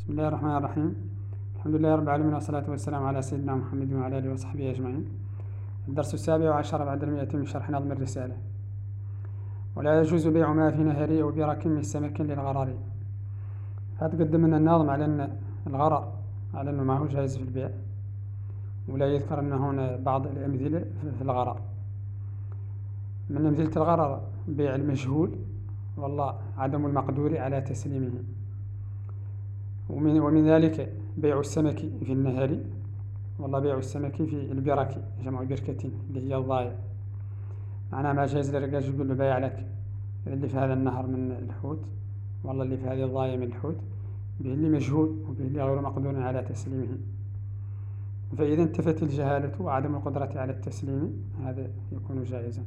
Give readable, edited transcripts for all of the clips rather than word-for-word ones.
بسم الله الرحمن الرحيم. الحمد لله رب العالمين، والصلاة والسلام على سيدنا محمد وعلى آله وصحبه أجمعين. الدرس 17 بعد 100 من شرح نظم الرسالة. ولا يجوز بيع ما في نهر أو برك من سمك للغرر. فتقدم لنا الناظم على أن الغرر على أنه ما هو جائز في البيع، ولا يذكر أن هنا بعض الأمثلة في الغرر. من أمثلة الغرر بيع المجهول، والله عدم المقدور على تسليمه. ومن ذلك بيع السمك في النهر، والله بيع السمك في البرك، جمع بركة اللي هي الضايع. معناها ما جايز للرجال يقول له بايع لك اللي في هذا النهر من الحوت، والله اللي في هذه الضايع من الحوت، به اللي مجهول وبه اللي غير مقدور على تسليمه. فإذا انتفت الجهالة وعدم القدرة على التسليم، هذا يكون جائزا.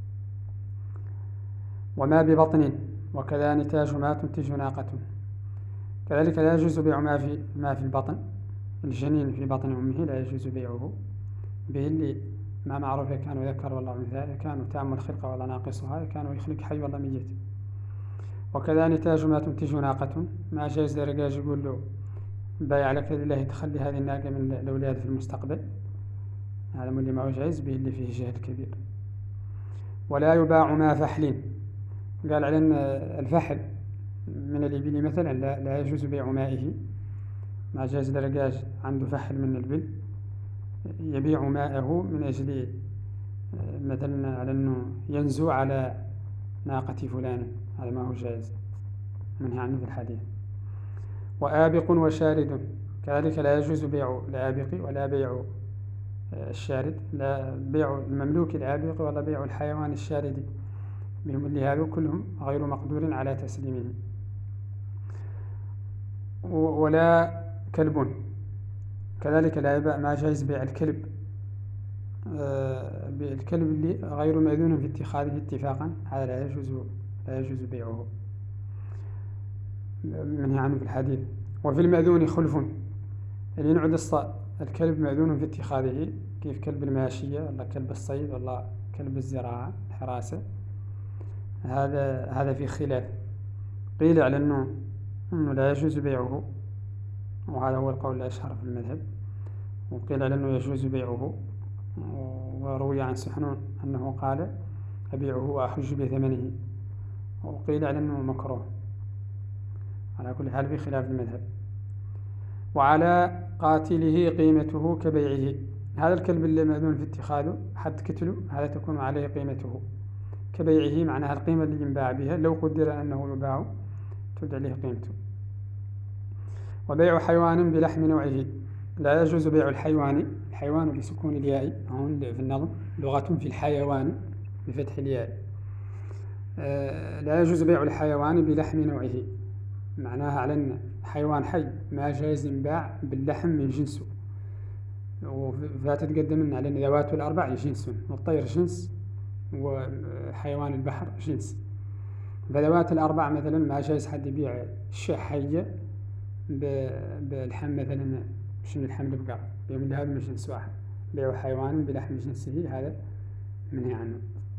وما ببطن، وكذا نتاج ما تنتج ناقة. كذلك لا يجوز بيع ما في البطن، الجنين في بطن أمه لا يجوز بيعه، به اللي ما معروف كانوا ذكر ولا أنثى، كانوا تام الخلقة ولا ناقصها، كانوا يخلق حي ولا ميت. وكذا نتاج ما تنتج ناقة، ما جايز لرجاج يقول له بايع لك لله تخلي هذه الناقة من الأولاد في المستقبل، هذا من اللي ما هو جايز، به اللي فيه جهل كبير. ولا يباع ما فحل، قال على أن الفحل من الإبل مثلا لا يجوز بيع مائه، ما جاز لرجاج عنده فحل من الإبل يبيع ماءه من أجل مثلا على أنه ينزو على ناقة فلان، هذا ما هو جائز، منهي عنه في الحديث. وآبق وشارد، كذلك لا يجوز بيع الآبق ولا بيع الشارد، لا بيع المملوك الآبق ولا بيع الحيوان الشارد، بهم اللي هذا كلهم غير مقدور على تسليمه. ولا كلب، كذلك لا يباع ما جائز بيع الكلب، بالكلب اللي غير مأذون في اتخاذه اتفاقا، هذا لا يجوز بيعه، منهي عنه في الحديث. وفي المأذون خلف، اللي ينعد الكلب مأذون في اتخاذه، كيف كلب الماشية ولا كلب الصيد ولا كلب الزراعة الحراسة، هذا في خلاف. قيل على أنه لا يجوز بيعه، وهذا هو القول الأشهر في المذهب. وقيل على أنه يجوز بيعه، وروي عن سحنون أنه قال أبيعه وأحج بثمنه. وقيل على أنه مكروه. على كل حال في خلاف المذهب. وعلى قاتله قيمته كبيعه، هذا الكلب اللي مأذون في اتخاذه حد كتله، هذا تكون عليه قيمته كبيعه، معناها القيمة اللي ينباع بها، لو قدر أنه يباع تدعى له قيمته. وبيع حيوان بلحم نوعه، لا يجوز بيع الحيوان بسكون الياء، هون في النظم لغة في الحيوان بفتح الياء. لا يجوز بيع الحيوان بلحم نوعه، معناها على أن حيوان حي ما جايز ينباع باللحم من جنسه، وفتتقدم على أن ذوات الأربع جنس، والطير جنس وحيوان البحر جنس. فذوات الأربع مثلا ما جايز حد يبيع حية باللحم، مثلا مش من اللحم البقر، بيوم هذا من جنس واحد، بيع حيوان بلحم جنسه، هذا منهي عنه.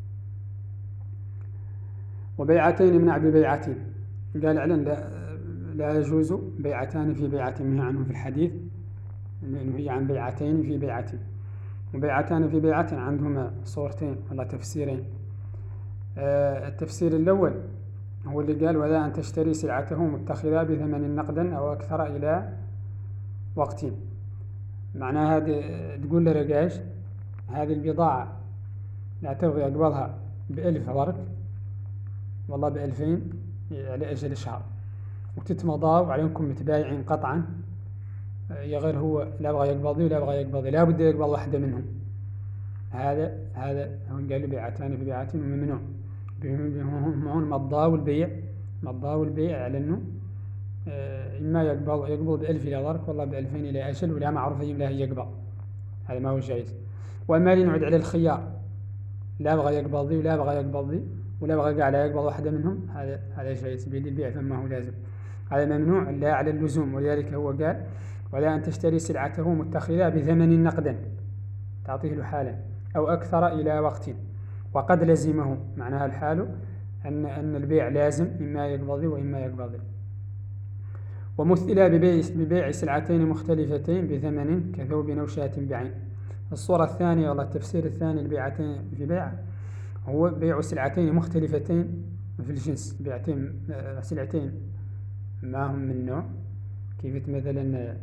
وبيعتين منع ببيعتين، قال علن لا يجوز بيعتان في بيعة، منهي عنه في الحديث، لأنه هي عن بيعتين في بيعة. وبيعتان في بيعة عندهما صورتين ولا تفسيرين. التفسير الأول هو اللي قال ولا أن تشتري سلعته متخذة بثمن نقدا أو أكثر إلى وقت، معناها تقول لرجاج هذه البضاعة لا تبغي أقبضها ب1000 ورق، والله ب2000 على أجل شهر، وتتمضى وعليكم متبايعين قطعا، يا غير هو لا يبغى يقبضي ولا يبغى يقبضي، لا بد يقبض واحدة منهم. هذا هم قالوا بيعتان في بيعة وممنوع، هم مضى والبيع على أنه إما يقبض ب1000 إلى ظرف، والله ب2000 إلى أجل، ولا معروف لا يقبض، هذا ما هو جائز. وأما ينعد على الخيار، لا يبغى يقبضي ولا يبغى يقبضي ولا يبغى قاعد يقبض واحدة منهم، هذا جائز بالبيع، فما هو لازم، هذا ممنوع لا على اللزوم. ولذلك هو قال ولا أن تشتري سلعته متخذة بثمن نقدا، تعطيه له حالا أو أكثر إلى وقت، وقد لزمه، معناها الحال أن البيع لازم، إما يقبضي وإما يقبضي. ومثلا ببيع سلعتين مختلفتين بثمن كثوب أو شاة بعين. الصورة الثانية والله التفسير الثاني لبيعتين في بيع هو بيع سلعتين مختلفتين في الجنس، سلعتين ما هم من نوع، كيف مثلا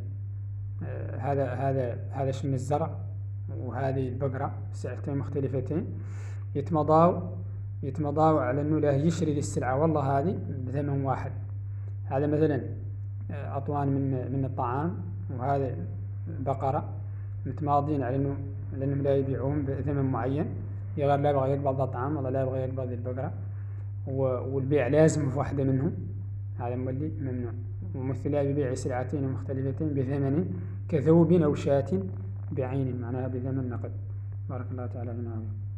هذا شم الزرع وهذه البقرة، سلعتين مختلفتين يتمضاو على أنه لا يشري السلعة والله هذه بثمن واحد. هذا مثلا أطوان من الطعام وهذا بقرة، متماضين على لأنهم لا يبيعون بثمن معين، غير لا يبغى يقبض الطعام ولا لا يبغى يقبض البقرة، والبيع لازم في واحدة منهم، هذا مولي ممنوع. ومثلا ببيع سلعتين مختلفتين بثمن كثوب أو شاة بعين، معناها بثمن نقد. بارك الله تعالى فينا.